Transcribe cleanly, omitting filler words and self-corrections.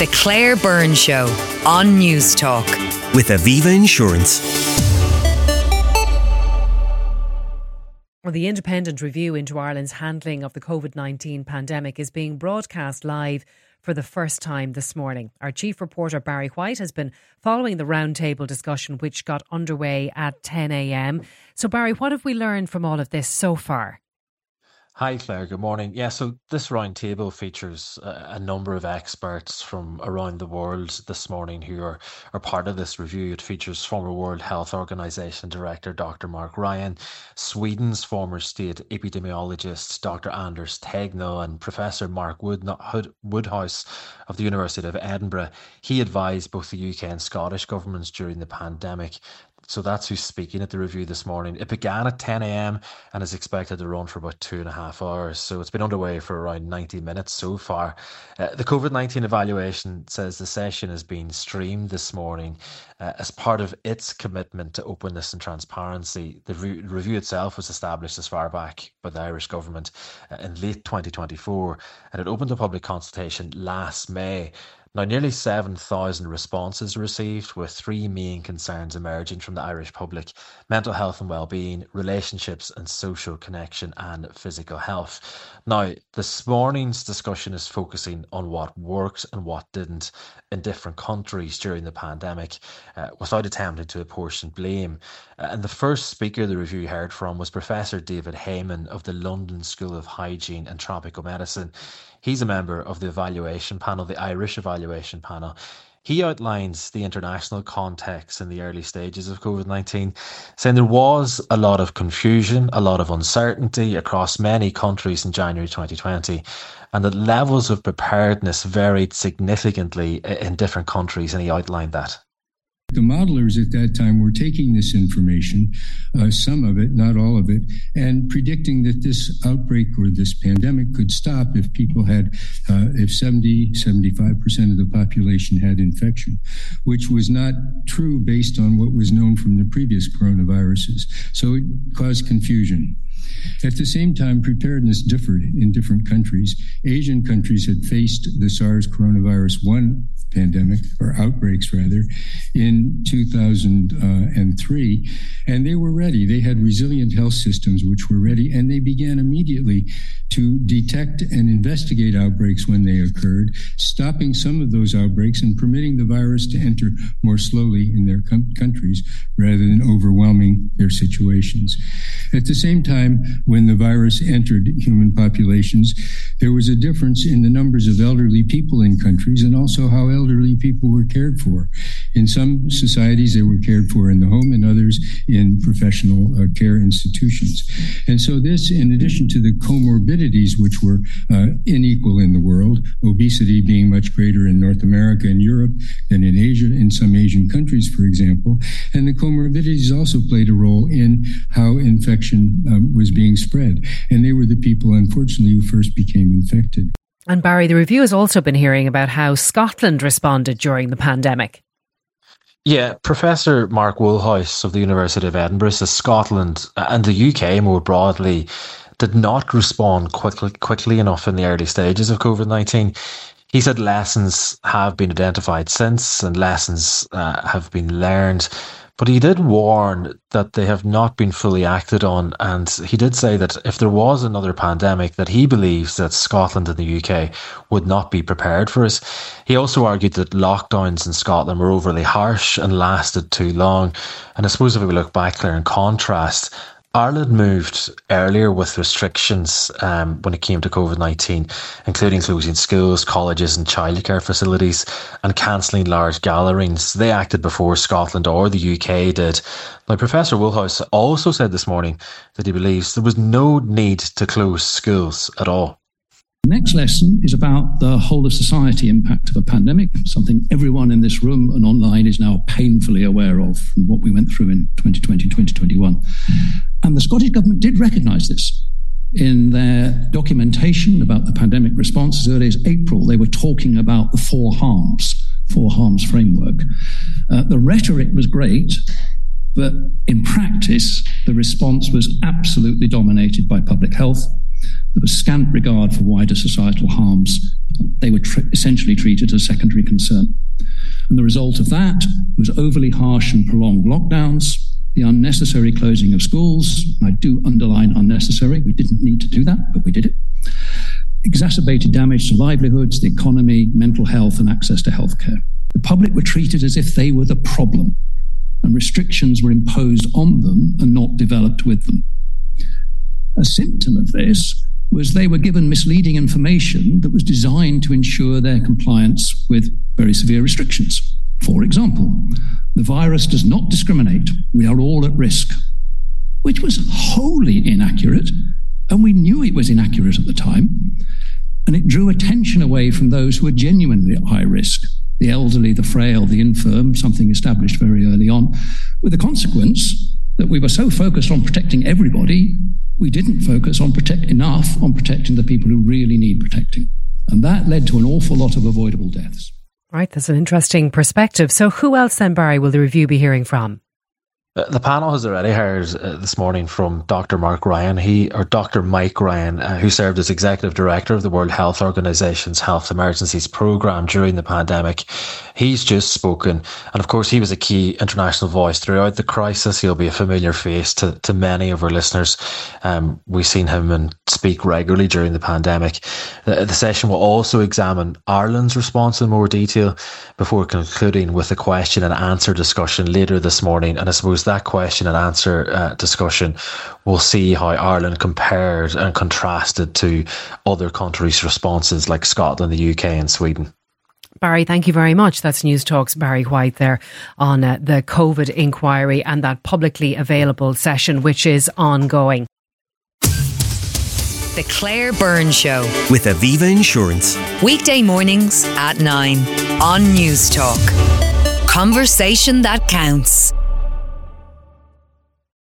The Claire Byrne Show on News Talk. With Aviva Insurance. Well, the independent review into Ireland's handling of the COVID-19 pandemic is being broadcast live for the first time this morning. Our chief reporter Barry White has been following the roundtable discussion which got underway at 10 a.m. So Barry, what have we learned from all of this so far? Hi Claire, good morning. Yeah, so this roundtable features a number of experts from around the world this morning who are part of this review. It features former World Health Organization Director Dr. Mark Ryan, Sweden's former state epidemiologist Dr. Anders Tegnell, and Professor Mark Woodhouse of the University of Edinburgh. He advised both the UK and Scottish governments during the pandemic. So that's who's speaking at the review this morning. It began at 10 a.m. and is expected to run for about 2.5 hours. So it's been underway for around 90 minutes so far. The COVID-19 evaluation says the session is being streamed this morning as part of its commitment to openness and transparency. The review itself was established as far back by the Irish government in late 2024, and it opened a public consultation last May. Now, nearly 7,000 responses received, with three main concerns emerging from the Irish public: mental health and well-being, relationships and social connection, and physical health. Now, this morning's discussion is focusing on what worked and what didn't in different countries during the pandemic, without attempting to apportion blame. And the first speaker the review heard from was Professor David Heyman of the London School of Hygiene and Tropical Medicine. He's a member of the evaluation panel, the Irish evaluation panel. He outlines the international context in the early stages of COVID-19, saying there was a lot of confusion, a lot of uncertainty across many countries in January 2020, and that levels of preparedness varied significantly in different countries, and he outlined that. The modelers at that time were taking this information, some of it, not all of it, and predicting that this outbreak or this pandemic could stop if people had, if 75% of the population had infection, which was not true based on what was known from the previous coronaviruses. So it caused confusion. At the same time, preparedness differed in different countries. Asian countries had faced the SARS coronavirus 1 pandemic, or outbreaks rather, in 2003, and they were ready. They had resilient health systems which were ready, and they began immediately to detect and investigate outbreaks when they occurred, stopping some of those outbreaks and permitting the virus to enter more slowly in their countries rather than overwhelming their situations. At the same time, when the virus entered human populations, there was a difference in the numbers of elderly people in countries and also how elderly people were cared for. In some societies, they were cared for in the home, and others in professional care institutions. And so this, in addition to the comorbidities which were unequal in the world, obesity being much greater in North America and Europe than in Asia, in some Asian countries, for example, and the comorbidities also played a role in how infection was being spread. And they were the people, unfortunately, who first became infected. And Barry, the review has also been hearing about how Scotland responded during the pandemic. Yeah, Professor Mark Woodhouse of the University of Edinburgh says Scotland and the UK more broadly did not respond quickly enough in the early stages of COVID-19. He said lessons have been identified since and lessons have been learned. But he did warn that they have not been fully acted on, and he did say that if there was another pandemic, that he believes that Scotland and the UK would not be prepared for it. He also argued that lockdowns in Scotland were overly harsh and lasted too long. And I suppose if we look back there in contrast, Ireland moved earlier with restrictions when it came to COVID-19, including closing schools, colleges and childcare facilities and cancelling large gatherings. They acted before Scotland or the UK did. Now, Professor Woodhouse also said this morning that he believes there was no need to close schools at all. The next lesson is about the whole of society impact of a pandemic, something everyone in this room and online is now painfully aware of from what we went through in 2020, 2021. And the Scottish Government did recognise this. In their documentation about the pandemic response as early as April, they were talking about the four harms framework. The rhetoric was great, but in practice, the response was absolutely dominated by public health, There was scant regard for wider societal harms. They were essentially treated as secondary concern. And the result of that was overly harsh and prolonged lockdowns, the unnecessary closing of schools. I do underline unnecessary. We didn't need to do that, but we did it. Exacerbated damage to livelihoods, the economy, mental health, and access to healthcare. The public were treated as if they were the problem, and restrictions were imposed on them and not developed with them. A symptom of this was they were given misleading information that was designed to ensure their compliance with very severe restrictions. For example, the virus does not discriminate. We are all at risk, which was wholly inaccurate, and we knew it was inaccurate at the time, and it drew attention away from those who were genuinely at high risk, the elderly, the frail, the infirm, something established very early on, with the consequence that we were so focused on protecting everybody, we didn't focus enough on protecting the people who really need protecting. And that led to an awful lot of avoidable deaths. Right, that's an interesting perspective. So who else then, Barry, will the review be hearing from? The panel has already heard this morning from Dr. Mike Ryan, who served as Executive Director of the World Health Organization's Health Emergencies Programme during the pandemic. He's just spoken, and of course he was a key international voice throughout the crisis. He'll be a familiar face to many of our listeners. We've seen him speak regularly during the pandemic. The session will also examine Ireland's response in more detail before concluding with a question and answer discussion later this morning. And I suppose that question and answer discussion will see how Ireland compared and contrasted to other countries' responses like Scotland, the UK and Sweden. Barry, thank you very much. That's News Talk's Barry White there on the COVID inquiry and that publicly available session, which is ongoing. The Claire Byrne Show with Aviva Insurance. Weekday mornings at 9 on News Talk. Conversation that counts.